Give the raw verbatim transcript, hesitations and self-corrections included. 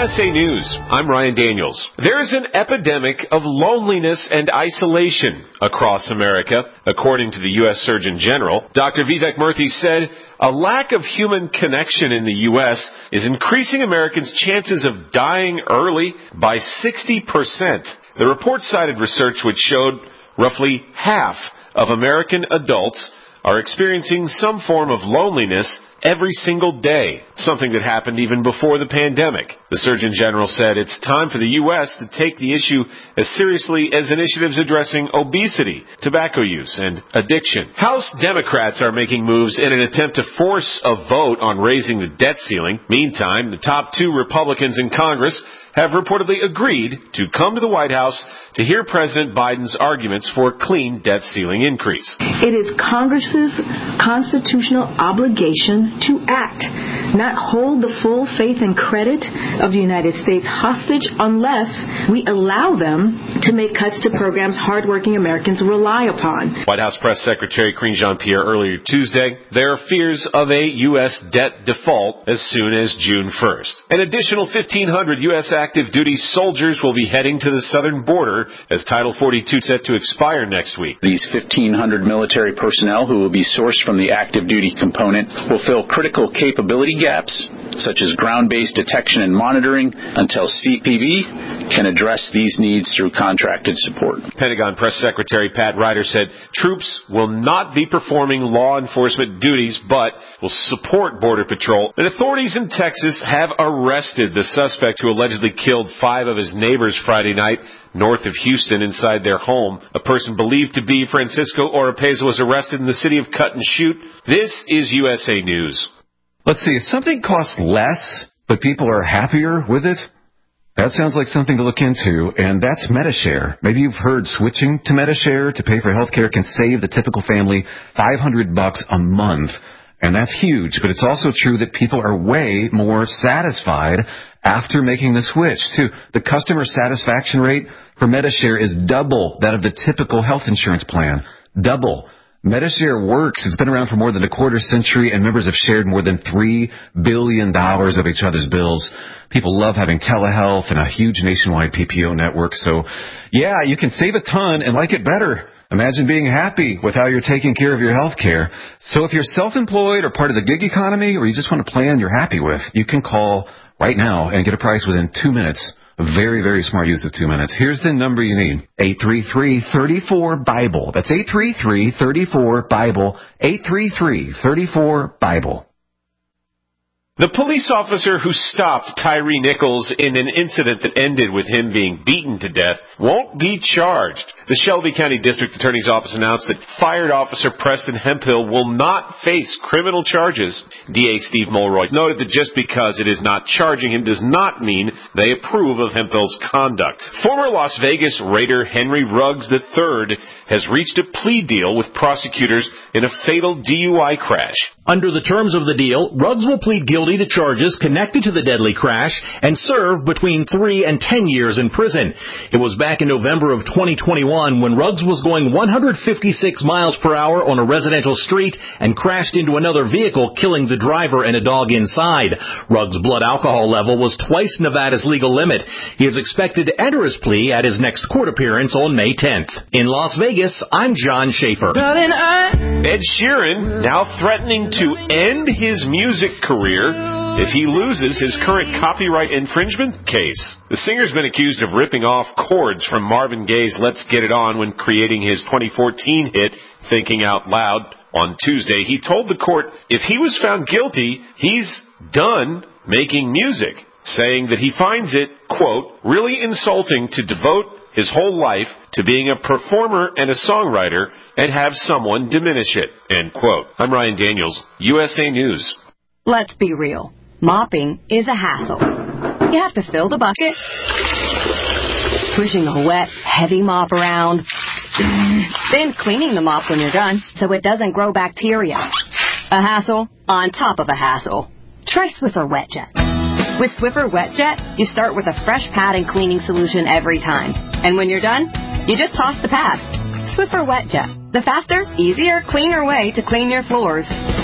S A News, I'm Ryan Daniels. There is an epidemic of loneliness and isolation across America. According to the U S Surgeon General, Doctor Vivek Murthy said a lack of human connection in the U S is increasing Americans' chances of dying early by sixty percent. The report cited research which showed roughly half of American adults are experiencing some form of loneliness every single day, something that happened even before the pandemic. The Surgeon General said it's time for the U S to take the issue as seriously as initiatives addressing obesity, tobacco use, and addiction. House Democrats are making moves in an attempt to force a vote on raising the debt ceiling. Meantime, the top two Republicans in Congress have reportedly agreed to come to the White House to hear President Biden's arguments for a clean debt ceiling increase. It is Congress's constitutional obligation to act, not hold the full faith and credit of the United States hostage unless we allow them to make cuts to programs hardworking Americans rely upon. White House Press Secretary Karine Jean-Pierre earlier Tuesday, there are fears of a U S debt default as soon as June first. An additional fifteen hundred U S active duty soldiers will be heading to the southern border as Title forty-two is set to expire next week. These fifteen hundred military personnel who will be sourced from the active duty component will fill critical capability gaps, such as ground-based detection and monitoring, until C P B can address these needs through contracted support. Pentagon Press Secretary Pat Ryder said troops will not be performing law enforcement duties, but will support Border Patrol. And authorities in Texas have arrested the suspect who allegedly killed five of his neighbors Friday night north of Houston inside their home. A person believed to be Francisco Oropeza was arrested in the city of Cut and Shoot. This is U S A News. Let's see, if something costs less, but people are happier with it, that sounds like something to look into, and that's Medi-Share. Maybe you've heard switching to Medi-Share to pay for health care can save the typical family five hundred bucks a month, and that's huge. But it's also true that people are way more satisfied after making the switch, too. The customer satisfaction rate for Medi-Share is double that of the typical health insurance plan. Double. Medi-Share works. It's been around for more than a quarter century, and members have shared more than three billion dollars of each other's bills. People love having telehealth and a huge nationwide P P O network. So, yeah, you can save a ton and like it better. Imagine being happy with how you're taking care of your health care. So if you're self-employed or part of the gig economy, or you just want a plan you're happy with, you can call right now and get a price within two minutes. A very, very smart use of two minutes. Here's the number you need. eight three three, three four, BIBLE. That's eight three three, three four, BIBLE. eight three three, three four, BIBLE. The police officer who stopped Tyree Nichols in an incident that ended with him being beaten to death won't be charged. The Shelby County District Attorney's Office announced that fired Officer Preston Hemphill will not face criminal charges. D A Steve Mulroy noted that just because it is not charging him does not mean they approve of Hemphill's conduct. Former Las Vegas Raider Henry Ruggs the third has reached a plea deal with prosecutors in a fatal D U I crash. Under the terms of the deal, Ruggs will plead guilty to charges connected to the deadly crash and serve between three and ten years in prison. It was back in November of twenty twenty-one when Ruggs was going one hundred fifty-six miles per hour on a residential street and crashed into another vehicle, killing the driver and a dog inside. Ruggs' blood alcohol level was twice Nevada's legal limit. He is expected to enter his plea at his next court appearance on May tenth. In Las Vegas, I'm John Schaefer. Ed Sheeran now threatening to end his music career if he loses his current copyright infringement case. The singer's been accused of ripping off chords from Marvin Gaye's Let's Get It On when creating his twenty fourteen hit Thinking Out Loud. On Tuesday, he told the court if he was found guilty, he's done making music, saying that he finds it, quote, really insulting to devote his whole life to being a performer and a songwriter and have someone diminish it, end quote. I'm Ryan Daniels, U S A News. Let's be real. Mopping is a hassle. You have to fill the bucket, pushing a wet, heavy mop around, then cleaning the mop when you're done so it doesn't grow bacteria. A hassle on top of a hassle. Try Swiffer WetJet. With Swiffer WetJet, you start with a fresh pad and cleaning solution every time. And when you're done, you just toss the pad. Swiffer WetJet. The faster, easier, cleaner way to clean your floors.